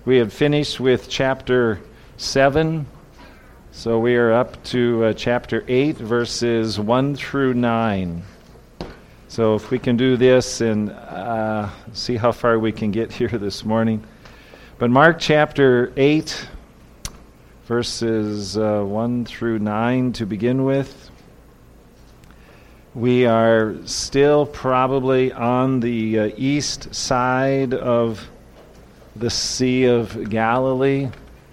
We had finished with chapter 7, so we are up to chapter 8, verses 1 through 9. So if we can do this and see how far we can get here this morning. But Mark chapter 8, verses 1 through 9 to begin with. We are still probably on the east side of the Sea of Galilee.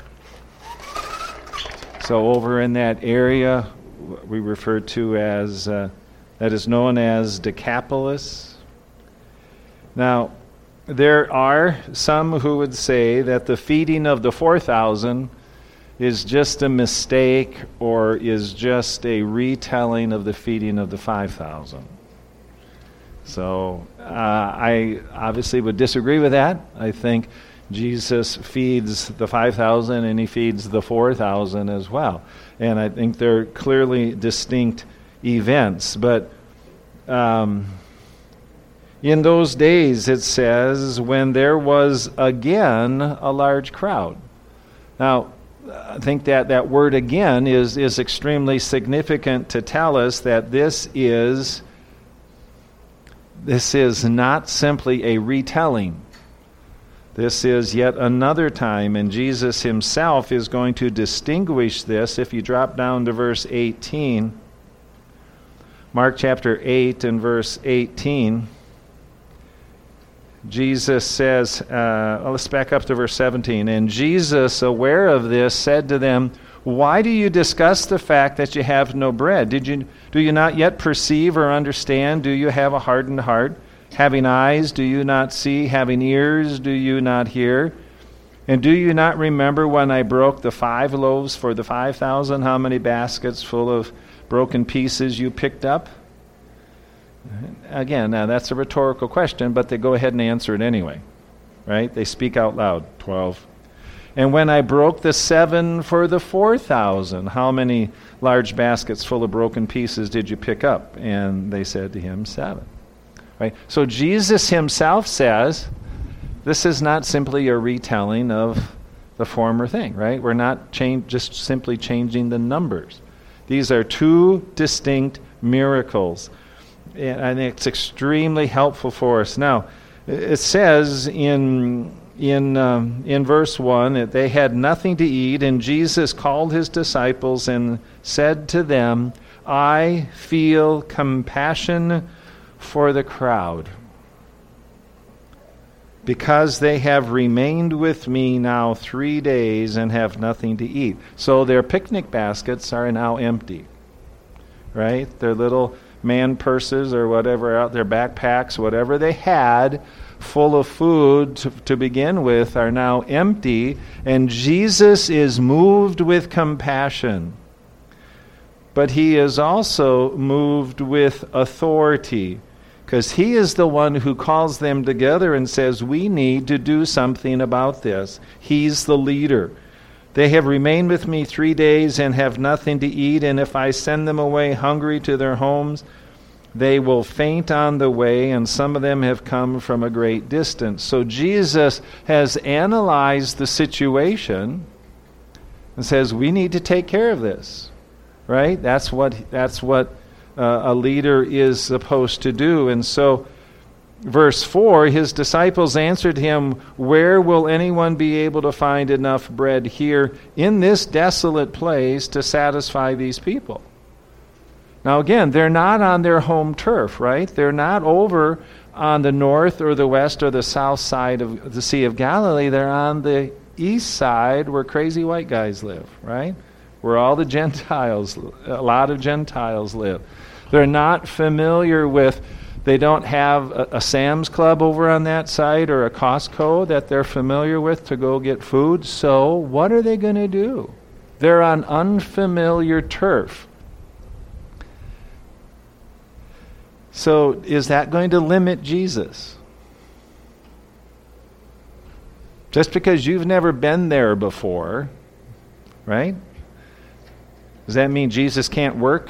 So over in that area, we refer to as, that is known as Decapolis. Now, there are some who would say that the feeding of the 4,000 is just a mistake or is just a retelling of the feeding of the 5,000. So I obviously would disagree with that. I think Jesus feeds the 5,000 and he feeds the 4,000 as well. And I think they're clearly distinct events. But in those days, it says, when there was again a large crowd. Now, I think that word again is extremely significant to tell us that this is not simply a retelling. This is yet another time, and Jesus himself is going to distinguish this. If you drop down to verse 18, Mark chapter 8 and verse 18, Jesus says, let's back up to verse 17. And Jesus, aware of this, said to them, "Why do you discuss the fact that you have no bread? Do you not yet perceive or understand? Do you have a hardened heart? Having eyes, do you not see? Having ears, do you not hear? And do you not remember when I broke the 5 loaves for the 5,000, how many baskets full of broken pieces you picked up?" Again, now that's a rhetorical question, but they go ahead and answer it anyway, right? They speak out loud. 12. And when I broke the 7 for the 4,000, how many large baskets full of broken pieces did you pick up? And they said to him, 7. Right? So Jesus himself says, this is not simply a retelling of the former thing, right? We're not just simply changing the numbers. These are 2 distinct miracles. And I think it's extremely helpful for us. Now, it says in verse 1 that they had nothing to eat, and Jesus called his disciples and said to them, "I feel compassion for the crowd, because they have remained with me now 3 days and have nothing to eat." So their picnic baskets are now empty, right? Their little man purses or whatever out, their backpacks, whatever they had full of food to begin with are now empty, and Jesus is moved with compassion. But he is also moved with authority, because he is the one who calls them together and says, we need to do something about this. He's the leader. They have remained with me 3 days and have nothing to eat, and if I send them away hungry to their homes, they will faint on the way, and some of them have come from a great distance. So Jesus has analyzed the situation and says, we need to take care of this, right? That's what a leader is supposed to do. And so verse 4, his disciples answered him, "Where will anyone be able to find enough bread here in this desolate place to satisfy these people?" Now again, they're not on their home turf, right? They're not over on the north or the west or the south side of the Sea of Galilee. They're on the east side where crazy white guys live, right? Where all the Gentiles, a lot of Gentiles live. They're not familiar with, they don't have a Sam's Club over on that side or a Costco that they're familiar with to go get food. So what are they going to do? They're on unfamiliar turf. So is that going to limit Jesus? Just because you've never been there before, right? Does that mean Jesus can't work?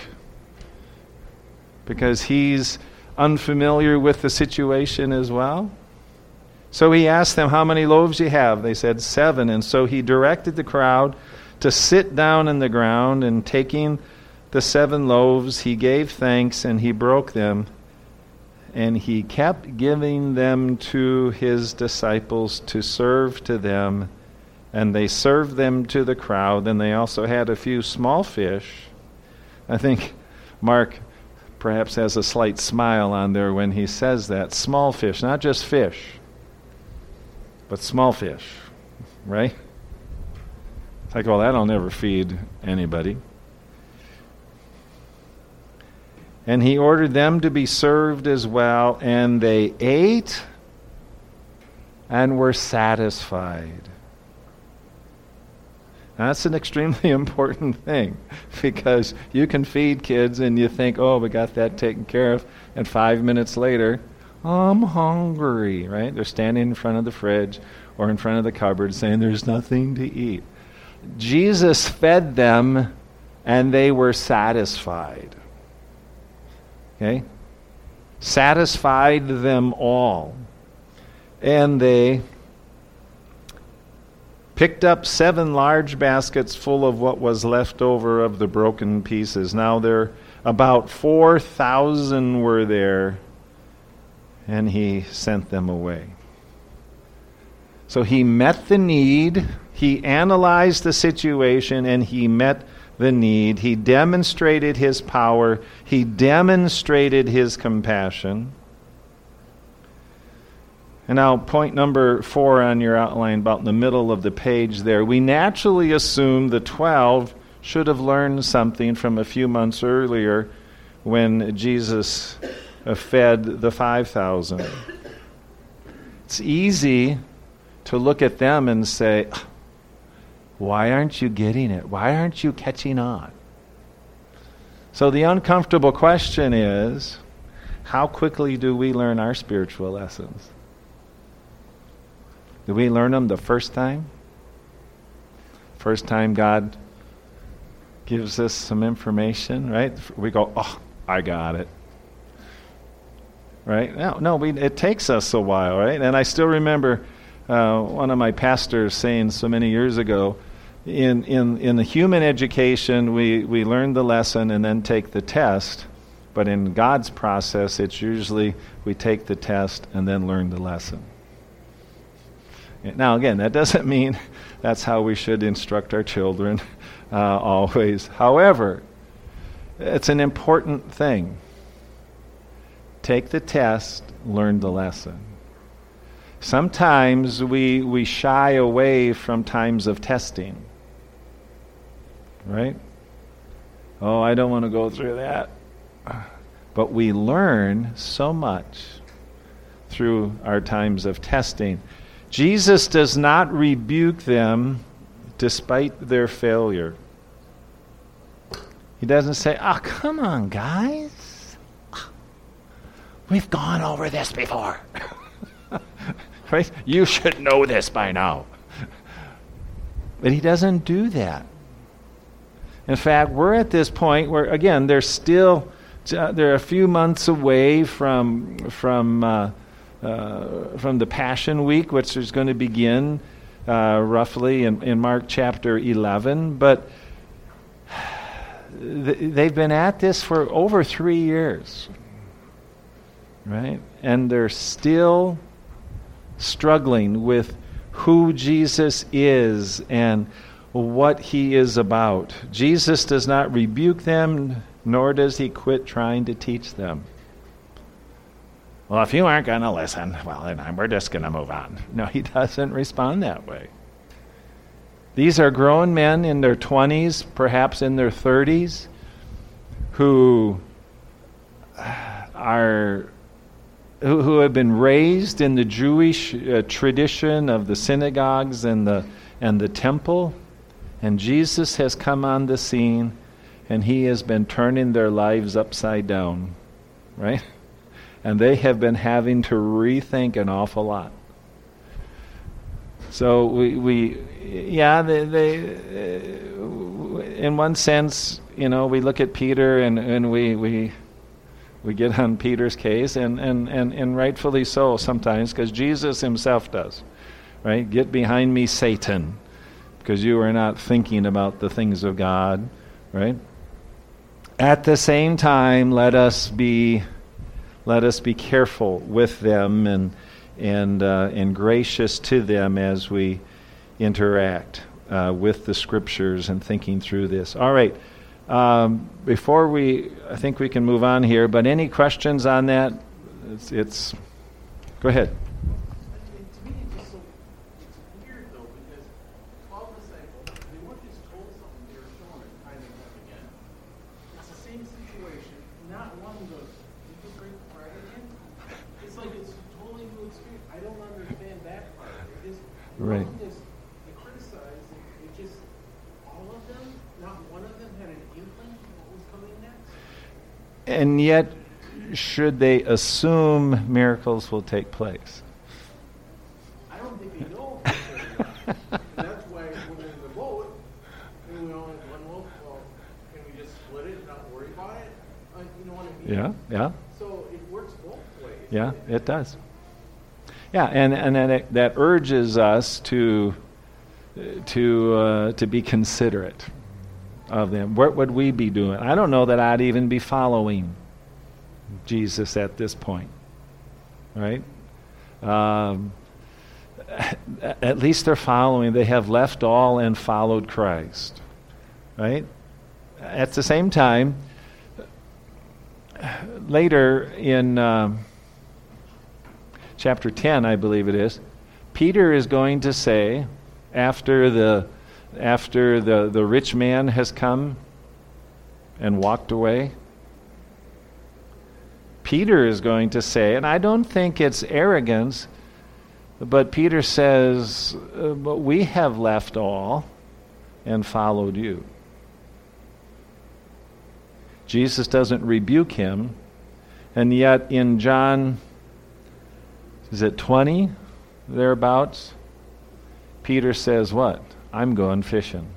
Because he's unfamiliar with the situation as well? So he asked them, how many loaves you have? They said, 7. And so he directed the crowd to sit down in the ground, and taking the 7 loaves, he gave thanks, and he broke them. And he kept giving them to his disciples to serve to them. And they served them to the crowd. And they also had a few small fish. I think Mark perhaps has a slight smile on there when he says that. Small fish, not just fish, but small fish, right? It's like, well, that'll never feed anybody. And he ordered them to be served as well, and they ate and were satisfied. Now, that's an extremely important thing, because you can feed kids and you think, oh, we got that taken care of, and 5 minutes later, I'm hungry, right? They're standing in front of the fridge or in front of the cupboard saying there's nothing to eat. Jesus fed them and they were satisfied. Okay? Satisfied them all. And they picked up 7 large baskets full of what was left over of the broken pieces. Now there about 4,000 were there, and he sent them away. So he met the need, he analyzed the situation, and he met the need. He demonstrated his power, he demonstrated his compassion. And now point number 4 on your outline, about in the middle of the page there. We naturally assume the 12 should have learned something from a few months earlier when Jesus fed the 5,000. It's easy to look at them and say, why aren't you getting it? Why aren't you catching on? So the uncomfortable question is, how quickly do we learn our spiritual lessons? Do we learn them the first time? First time God gives us some information, right? We go, oh, I got it. Right? No, it takes us a while, right? And I still remember one of my pastors saying so many years ago, in the human education, we learn the lesson and then take the test. But in God's process, it's usually we take the test and then learn the lesson. Now, again, that doesn't mean that's how we should instruct our children always. However, it's an important thing. Take the test, learn the lesson. Sometimes we shy away from times of testing. Right? Oh, I don't want to go through that. But we learn so much through our times of testing. Jesus does not rebuke them despite their failure. He doesn't say, come on, guys. We've gone over this before. Right? You should know this by now. But he doesn't do that. In fact, we're at this point where, again, they're a few months away from the Passion Week, which is going to begin roughly in Mark chapter 11. But they've been at this for over 3 years, right? And they're still struggling with who Jesus is and what he is about. Jesus does not rebuke them, nor does he quit trying to teach them. Well, if you aren't going to listen, well, then we're just going to move on. No, he doesn't respond that way. These are grown men in their 20s, perhaps in their 30s, who have been raised in the Jewish tradition of the synagogues and the temple, and Jesus has come on the scene, and he has been turning their lives upside down, right? And they have been having to rethink an awful lot. So they in one sense, we look at Peter and we We get on Peter's case, and rightfully so sometimes, because Jesus himself does. Right? Get behind me, Satan, because you are not thinking about the things of God. Right? At the same time, let us be careful with them and gracious to them as we interact with the Scriptures and thinking through this. All right. Before I think we can move on here, but any questions on that? Go ahead. To me, it's weird though, because 12 disciples, they weren't just told something, they were shown it time and time again. It's the same situation. Not one goes, "You just break the bread again?" It's like it's a totally new experience. I don't understand that part. It just, Right. They criticize, it just, all of them, not one of them had an inkling of what was coming next. And yet, should they assume miracles will take place? I don't think they know if they're not. And that's why when they're in the boat, and we only have one loaf, well, can we just split it and not worry about it? You know what I mean? Yeah. So it works both ways. Yeah, it does. Yeah, and that urges us to be considerate of them. What would we be doing? I don't know that I'd even be following Jesus at this point, right? At least they're following. They have left all and followed Christ, right? At the same time, later in chapter 10, I believe it is, Peter is going to say, after the rich man has come and walked away, Peter is going to say, and I don't think it's arrogance, but Peter says, but we have left all and followed you. Jesus doesn't rebuke him, and yet in John, is it 20, thereabouts, Peter says what? I'm going fishing.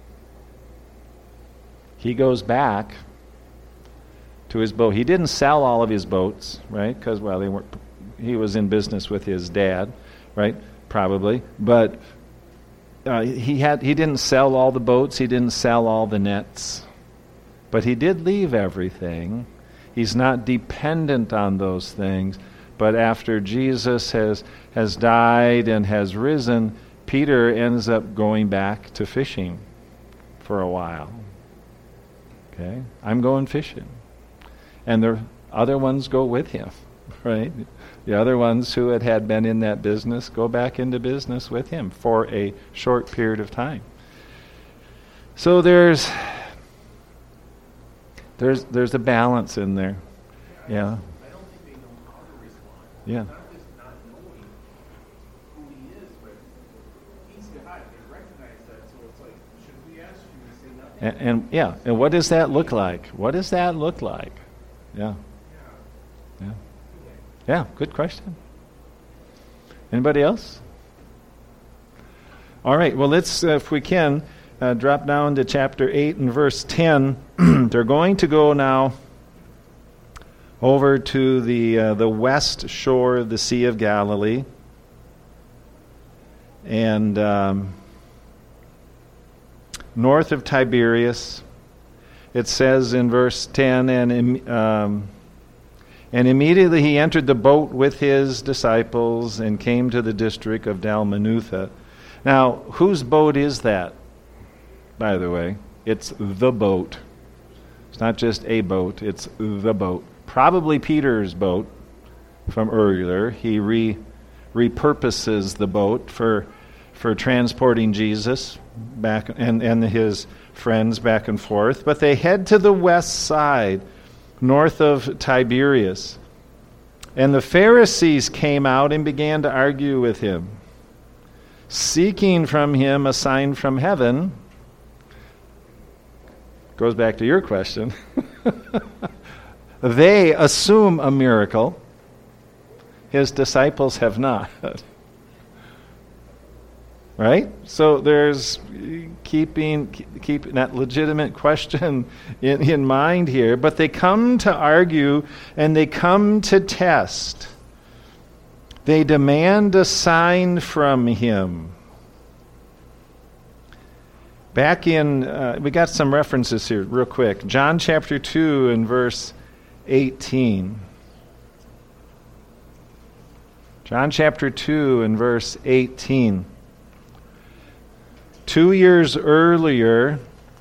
He goes back to his boat. He didn't sell all of his boats, right? Because, well, he was in business with his dad, right? Probably. But he didn't sell all the boats. He didn't sell all the nets. But he did leave everything. He's not dependent on those things. But after Jesus has died and has risen, Peter ends up going back to fishing for a while. Okay? I'm going fishing. And the other ones go with him, right? The other ones who had been in that business go back into business with him for a short period of time. So there's a balance in there. Yeah. I don't think they know how to respond. Yeah. Not just not knowing who he is, but he's God. They recognize that, so it's like, should we ask you to say nothing? And what does that look like? What does that look like? Yeah. Yeah, good question. Anybody else? All right, well, let's, if we can, drop down to chapter 8 and verse 10. They're going to go now over to the west shore of the Sea of Galilee. And north of Tiberias, it says in verse 10, and immediately he entered the boat with his disciples and came to the district of Dalmanutha. Now, whose boat is that, by the way? It's the boat. It's not just a boat, it's the boat. Probably Peter's boat from earlier. He repurposes the boat for transporting Jesus back and his friends back and forth. But they head to the west side, north of Tiberias. And the Pharisees came out and began to argue with him, seeking from him a sign from heaven. Goes back to your question. They assume a miracle. His disciples have not. Right? So there's keeping that legitimate question in mind here. But they come to argue and they come to test. They demand a sign from him. Back in, we got some references here real quick. John chapter 2 and verse 18. John chapter 2 and verse 18. 2 years earlier,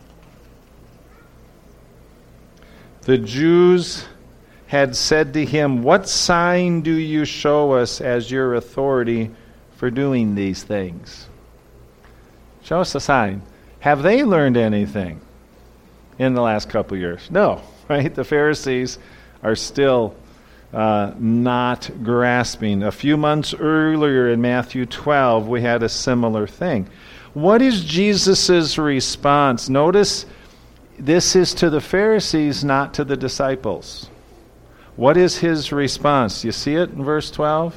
the Jews had said to him, "What sign do you show us as your authority for doing these things?" Show us a sign. Have they learned anything in the last couple of years? No, right? The Pharisees are still not grasping. A few months earlier in Matthew 12, we had a similar thing. What is Jesus' response? Notice this is to the Pharisees, not to the disciples. What is his response? You see it in verse 12?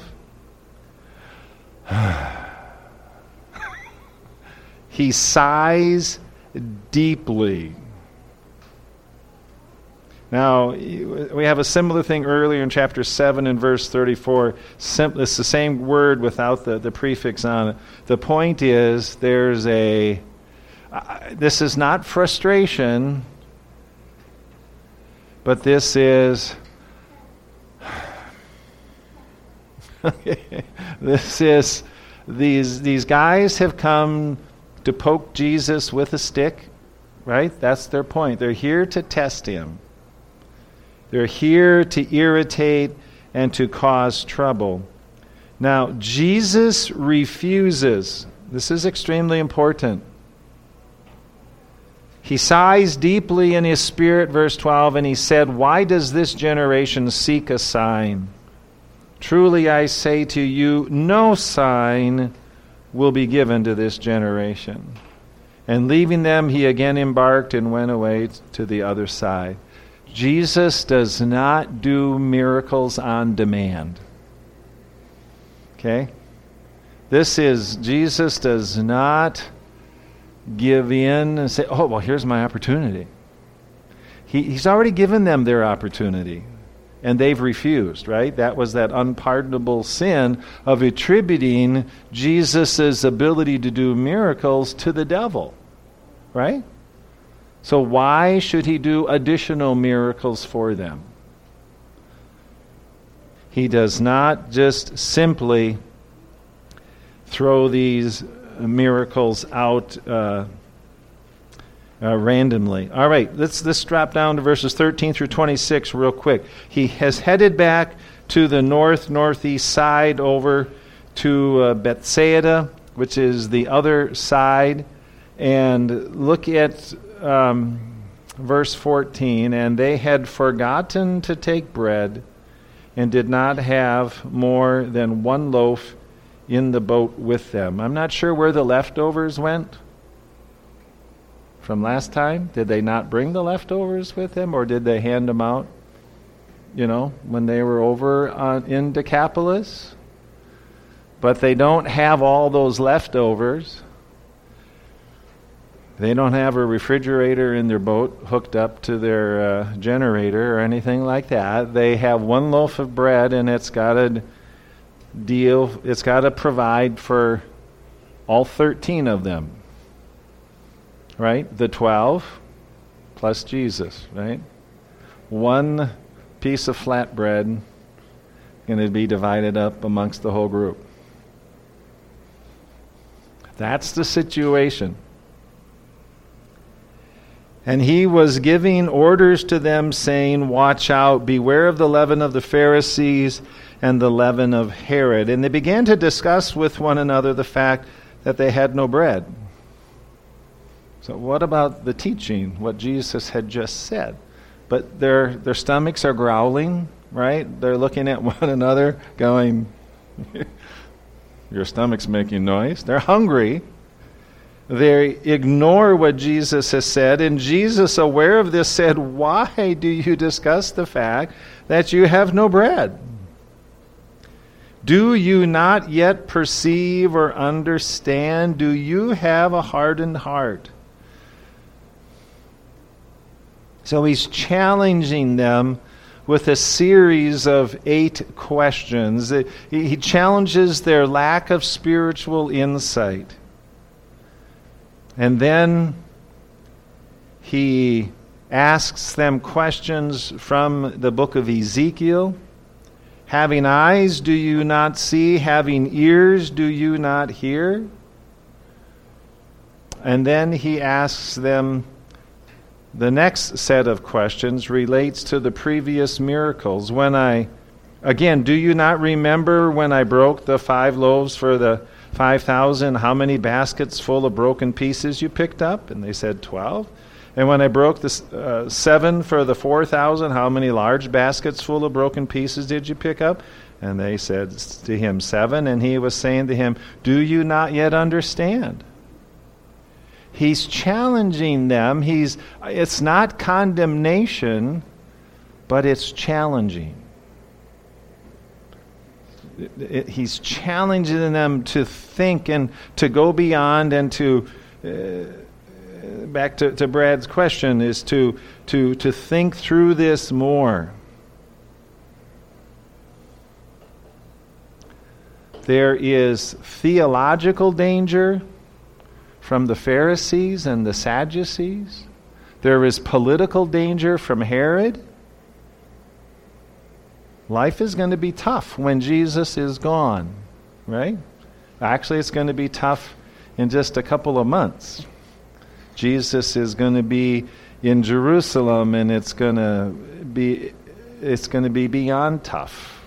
He sighs deeply. Now, we have a similar thing earlier in chapter 7 and verse 34. It's the same word without the prefix on it. The point is, this is not frustration, but this is, these guys have come to poke Jesus with a stick, right? That's their point. They're here to test him. They're here to irritate and to cause trouble. Now, Jesus refuses. This is extremely important. He sighs deeply in his spirit, verse 12, and he said, "Why does this generation seek a sign? Truly I say to you, no sign will be given to this generation." And leaving them, he again embarked and went away to the other side. Jesus does not do miracles on demand. Okay? Jesus does not give in and say, "Oh, well, here's my opportunity." He's already given them their opportunity, and they've refused, right? That was that unpardonable sin of attributing Jesus' ability to do miracles to the devil, right? So why should he do additional miracles for them? He does not just simply throw these miracles out randomly. All right, let's drop down to verses 13 through 26 real quick. He has headed back to the northeast side over to Bethsaida, which is the other side. And look at verse 14. "And they had forgotten to take bread and did not have more than one loaf in the boat with them." I'm not sure where the leftovers went from last time. Did they not bring the leftovers with them, or did they hand them out, when they were over in Decapolis? But they don't have all those leftovers. They don't have a refrigerator in their boat hooked up to their generator or anything like that. They have one loaf of bread, and it's got to provide for all 13 of them. Right? The 12 plus Jesus, right? One piece of flatbread going to be divided up amongst the whole group. That's the situation. And he was giving orders to them, saying, "Watch out, beware of the leaven of the Pharisees and the leaven of Herod." And they began to discuss with one another the fact that they had no bread. So what about the teaching, what Jesus had just said? But their stomachs are growling, right? They're looking at one another going, "Your stomach's making noise." They're hungry. They ignore what Jesus has said, and Jesus, aware of this, said, "Why do you discuss the fact that you have no bread?" Do you not yet perceive or understand? Do you have a hardened heart? So he's challenging them with a series of 8 questions. He challenges their lack of spiritual insight. And then he asks them questions from the book of Ezekiel. Having eyes, do you not see? Having ears, do you not hear? And then he asks them, the next set of questions relates to the previous miracles. Again, do you not remember when I broke the 5 loaves for the 5,000, how many baskets full of broken pieces you picked up? And they said 12. And when I broke the 7 for the 4,000, how many large baskets full of broken pieces did you pick up? And they said to him 7. And he was saying to him, do you not yet understand? He's challenging them. It's not condemnation, but it's challenging. He's challenging them to think and to go beyond and to, back to Brad's question, is to think through this more. There is theological danger from the Pharisees and the Sadducees. There is political danger from Herod. Life is going to be tough when Jesus is gone, right? Actually, it's going to be tough in just a couple of months. Jesus is going to be in Jerusalem, and it's going to be beyond tough.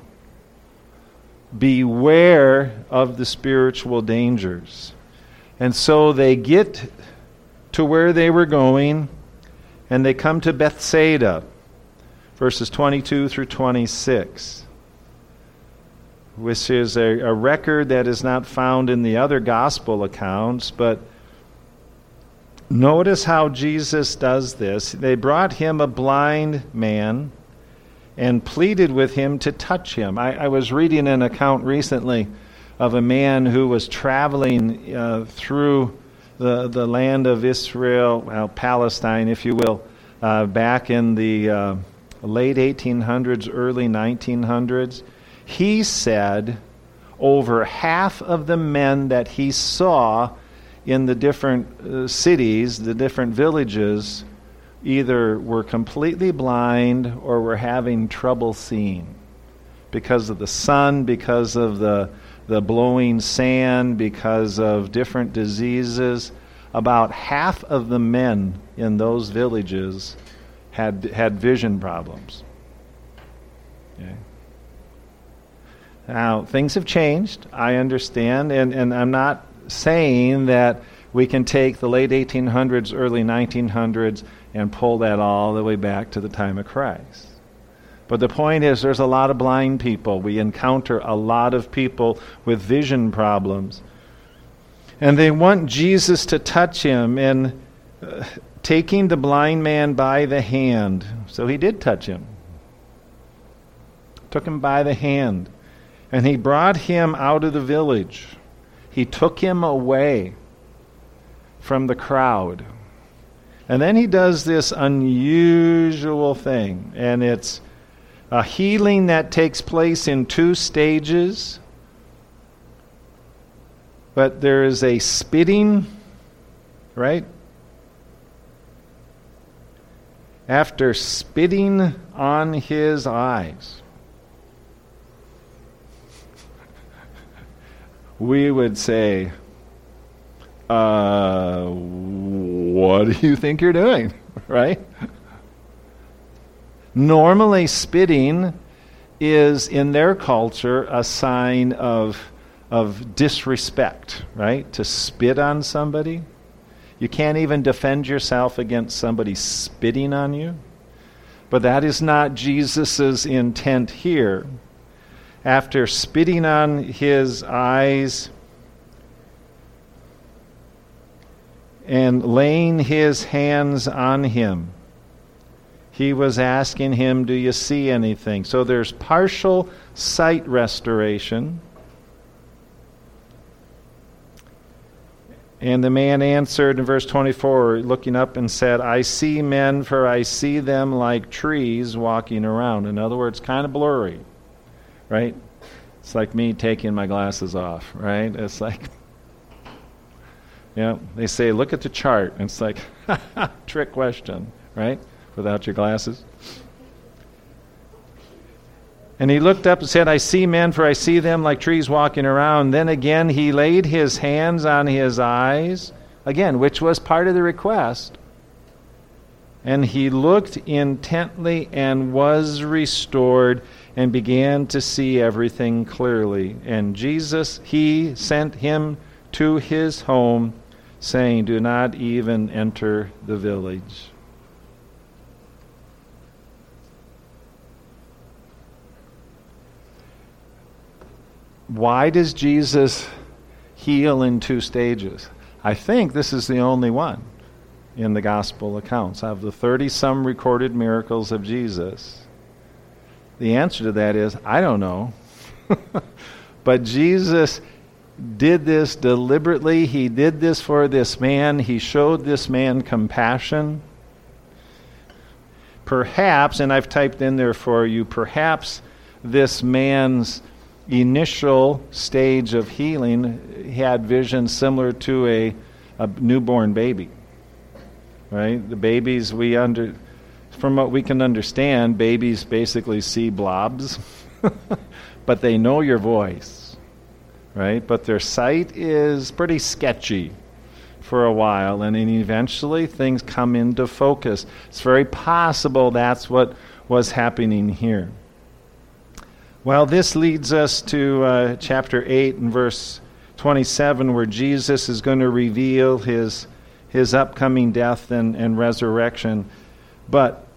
Beware of the spiritual dangers. And so they get to where they were going, and they come to Bethsaida, verses 22 through 26, which is a record that is not found in the other gospel accounts. But notice how Jesus does this. They brought him a blind man and pleaded with him to touch him. I was reading an account recently of a man who was traveling through the land of Israel, Palestine, if you will, back in the late 1800s, early 1900s. He said over half of the men that he saw in the different cities, the different villages, either were completely blind or were having trouble seeing because of the sun, because of the blowing sand, because of different diseases. About half of the men in those villages had vision problems. Okay. Now, things have changed, I understand, and I'm not saying that we can take the late 1800s, early 1900s, and pull that all the way back to the time of Christ. But the point is, there's a lot of blind people. We encounter a lot of people with vision problems. And they want Jesus to touch him, and taking the blind man by the hand. So he did touch him. Took him by the hand. And he brought him out of the village. He took him away from the crowd. And then he does this unusual thing. And it's a healing that takes place in 2 stages. But there is a spitting, right? After spitting on his eyes, we would say, what do you think you're doing? Right? Normally, spitting is, in their culture, a sign of disrespect, right? To spit on somebody. You can't even defend yourself against somebody spitting on you. But that is not Jesus' intent here. After spitting on his eyes and laying his hands on him, He was asking him, do you see anything? So there's partial sight restoration. And the man answered in verse 24, looking up and said, I see men, for I see them like trees walking around. In other words, kind of blurry, right? It's like me taking my glasses off, right? It's like, they say, look at the chart. And it's like, trick question, right? Without your glasses. And he looked up and said, I see men, for I see them like trees walking around. Then again he laid his hands on his eyes, again, which was part of the request. And he looked intently and was restored and began to see everything clearly. And Jesus, he sent him to his home, saying, do not even enter the village. Why does Jesus heal in 2 stages? I think this is the only one in the gospel accounts. Of the 30-some recorded miracles of Jesus, the answer to that is, I don't know. But Jesus did this deliberately. He did this for this man. He showed this man compassion. Perhaps, and I've typed in there for you, perhaps this man's initial stage of healing had vision similar to a newborn baby, right? The babies, from what we can understand, babies basically see blobs, but they know your voice, right? But their sight is pretty sketchy for a while, and then eventually things come into focus. It's very possible that's what was happening here. Well, this leads us to chapter 8 and verse 27, where Jesus is going to reveal his upcoming death and resurrection. But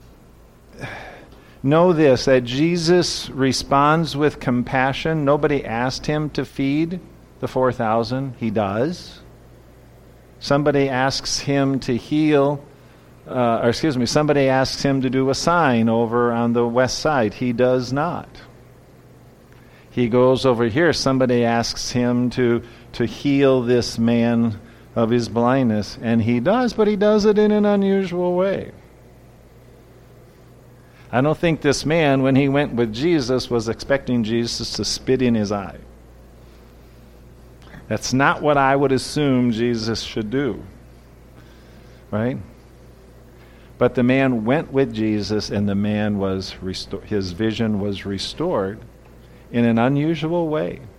know this, that Jesus responds with compassion. Nobody asked him to feed the 4,000. He does. Somebody asks him to heal, somebody asks him to do a sign over on the west side. He does not. He goes over here. Somebody asks him to heal this man of his blindness, and he does, but he does it in an unusual way. I don't think this man, when he went with Jesus, was expecting Jesus to spit in his eye. That's not what I would assume Jesus should do, right? But the man went with Jesus, and the man was his vision was restored in an unusual way.